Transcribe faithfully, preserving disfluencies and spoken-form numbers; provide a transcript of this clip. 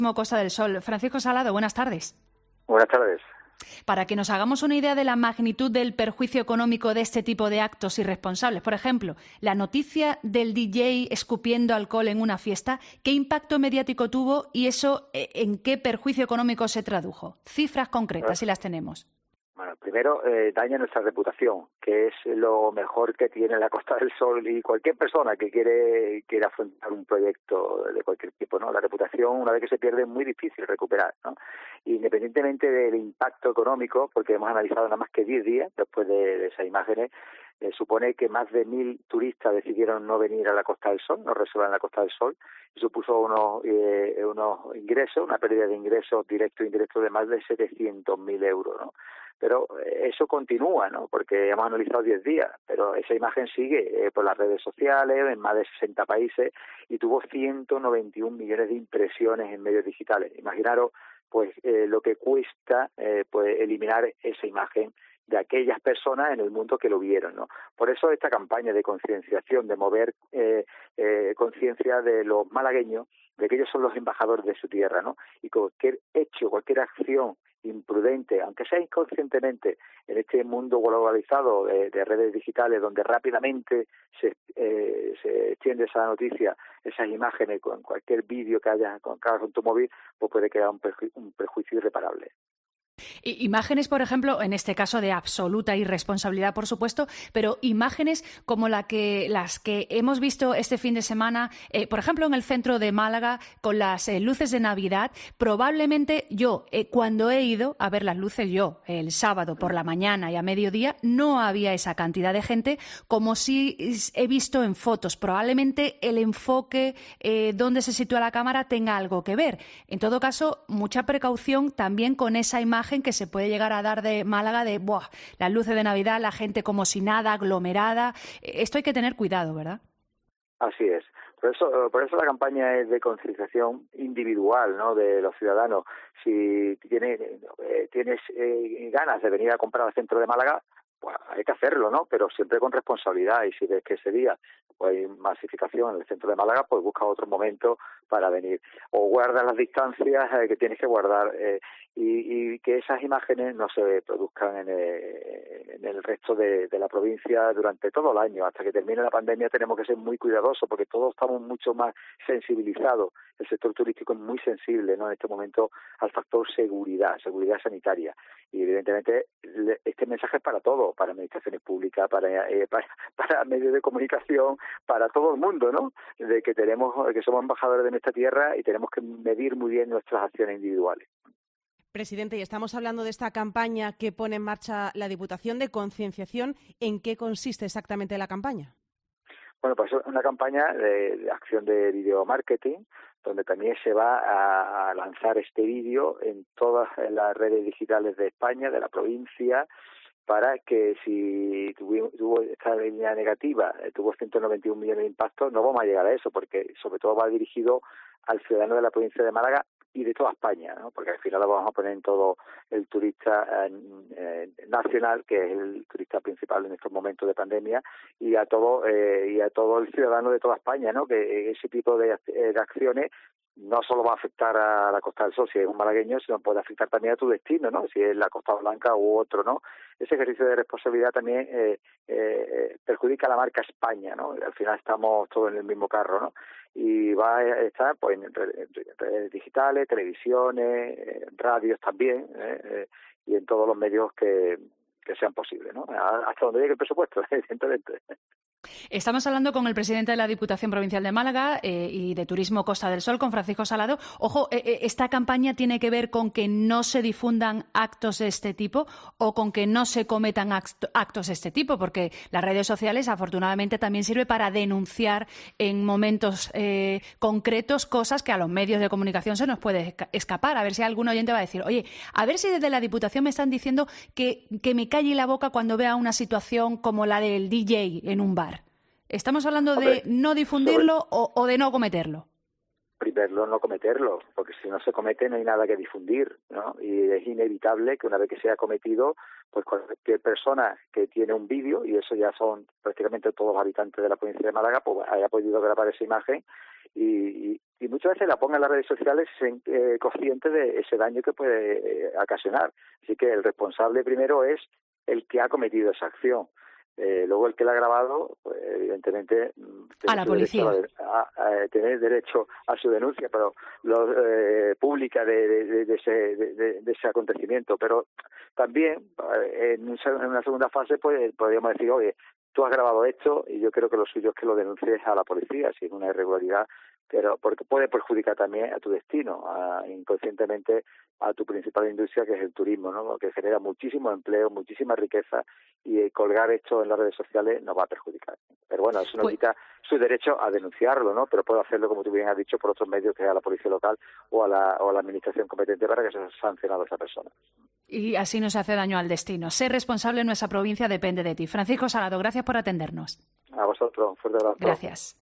Costa del Sol. Francisco Salado, buenas tardes. Buenas tardes. Para que nos hagamos una idea de la magnitud del perjuicio económico de este tipo de actos irresponsables, por ejemplo, la noticia del D J escupiendo alcohol en una fiesta, ¿qué impacto mediático tuvo y eso en qué perjuicio económico se tradujo? Cifras concretas, si las tenemos. Bueno, primero, eh, daña nuestra reputación, que es lo mejor que tiene la Costa del Sol y cualquier persona que quiere quiere afrontar un proyecto de cualquier tipo, ¿no? La reputación, una vez que se pierde, es muy difícil recuperar, ¿no? Independientemente del impacto económico, porque hemos analizado nada más que diez días después de, de esas imágenes, eh, supone que más de mil turistas decidieron no venir a la Costa del Sol, no reservar la Costa del Sol, y supuso unos, eh, unos ingresos, una pérdida de ingresos directos e indirectos de más de setecientos mil euros, ¿no? Pero eso continúa, ¿no? Porque hemos analizado diez días, pero esa imagen sigue eh, por las redes sociales, en más de sesenta países, y tuvo ciento noventa y un millones de impresiones en medios digitales. Imaginaros, pues, eh, lo que cuesta eh, pues eliminar esa imagen de aquellas personas en el mundo que lo vieron, ¿no? Por eso esta campaña de concienciación, de mover eh, eh, conciencia de los malagueños, de que ellos son los embajadores de su tierra, ¿no? Y cualquier hecho, cualquier acción imprudente, aunque sea inconscientemente, en este mundo globalizado de, de redes digitales donde rápidamente se, eh, se extiende esa noticia, esas imágenes con cualquier vídeo que haya con, con tu móvil, pues puede crear un, perju un perjuicio irreparable. Imágenes, por ejemplo, en este caso de absoluta irresponsabilidad, por supuesto, pero imágenes como la que, las que hemos visto este fin de semana, eh, por ejemplo, en el centro de Málaga, con las eh, luces de Navidad. Probablemente yo, eh, cuando he ido a ver las luces, yo, el sábado por la mañana y a mediodía, no había esa cantidad de gente como sí he visto en fotos. Probablemente el enfoque, eh, donde se sitúa la cámara, tenga algo que ver. En todo caso, mucha precaución también con esa imagen que se puede llegar a dar de Málaga de ¡buah! Las luces de Navidad, la gente como si nada, aglomerada. Esto hay que tener cuidado, ¿verdad? Así es. Por eso, por eso la campaña es de concienciación individual, ¿no?, de los ciudadanos. Si tienes, eh, tienes eh, ganas de venir a comprar al centro de Málaga, pues hay que hacerlo, ¿no? Pero siempre con responsabilidad. Y si ves que ese día pues, hay masificación en el centro de Málaga, pues busca otro momento para venir. O guarda las distancias eh, que tienes que guardar eh, y, y que esas imágenes no se produzcan en el, en el resto de, de la provincia durante todo el año. Hasta que termine la pandemia tenemos que ser muy cuidadosos porque todos estamos mucho más sensibilizados. El sector turístico es muy sensible, ¿no?, en este momento al factor seguridad, seguridad sanitaria. Y evidentemente este mensaje es para todos, para administraciones públicas, para, eh, para para medios de comunicación, para todo el mundo, ¿no? De que tenemos, que somos embajadores de nuestra tierra y tenemos que medir muy bien nuestras acciones individuales. Presidente, y estamos hablando de esta campaña que pone en marcha la Diputación de concienciación. ¿En qué consiste exactamente la campaña? Bueno, pues es una campaña de, de acción de video marketing, donde también se va a, a lanzar este vídeo en todas las redes digitales de España, de la provincia, para que si tuvo, tuvo esta línea negativa, eh, tuvo ciento noventa y un millones de impactos, no vamos a llegar a eso, porque sobre todo va dirigido al ciudadano de la provincia de Málaga y de toda España, ¿no? Porque al final lo vamos a poner en todo el turista eh, eh, nacional, que es el turista principal en estos momentos de pandemia, y a todo eh, y a todo el ciudadano de toda España, ¿no? Que ese tipo de, de acciones no solo va a afectar a la Costa del Sol si es un malagueño, sino puede afectar también a tu destino, ¿no? Si es la Costa Blanca u otro, ¿no? Ese ejercicio de responsabilidad también eh, eh, perjudica a la marca España, ¿no? Al final estamos todos en el mismo carro, ¿no? Y va a estar pues en redes digitales, televisiones, eh, radios también, eh, eh, y en todos los medios que, que sean posibles, ¿no? Hasta donde llegue el presupuesto, evidentemente. Estamos hablando con el presidente de la Diputación Provincial de Málaga eh, y de Turismo Costa del Sol, con Francisco Salado. Ojo, eh, ¿esta campaña tiene que ver con que no se difundan actos de este tipo o con que no se cometan actos de este tipo? Porque las redes sociales, afortunadamente, también sirve para denunciar en momentos eh, concretos cosas que a los medios de comunicación se nos puede escapar. A ver si algún oyente va a decir, oye, a ver si desde la Diputación me están diciendo que, que me calle la boca cuando vea una situación como la del D J en un bar. ¿Estamos hablando de no difundirlo o, o de no cometerlo? Primero, no cometerlo, porque si no se comete no hay nada que difundir, ¿no? Y es inevitable que una vez que sea cometido, pues cualquier persona que tiene un vídeo, y eso ya son prácticamente todos los habitantes de la provincia de Málaga, pues haya podido grabar esa imagen y, y, y muchas veces la ponga en las redes sociales sin, eh, consciente de ese daño que puede eh, ocasionar. Así que el responsable primero es el que ha cometido esa acción. Eh, luego el que la ha grabado, pues, evidentemente a la policía a, a, a tener derecho a su denuncia, pero lo eh, pública de, de, de, ese, de, de ese acontecimiento. Pero también eh, en, en una segunda fase pues podríamos decir, oye, tú has grabado esto y yo creo que lo suyo es que lo denuncies a la policía si es una irregularidad, pero porque puede perjudicar también a tu destino, a, inconscientemente a tu principal industria, que es el turismo, ¿no? Que genera muchísimo empleo, muchísima riqueza, y eh, colgar esto en las redes sociales nos va a perjudicar. Pero bueno, eso no pues... quita su derecho a denunciarlo, ¿no? Pero puede hacerlo, como tú bien has dicho, por otros medios, que es a la policía local o a la, o a la administración competente, para que se haya sancionado a esa persona. Y así no se hace daño al destino. Ser responsable en nuestra provincia depende de ti. Francisco Salado, gracias por atendernos. A vosotros, un fuerte abrazo. Gracias.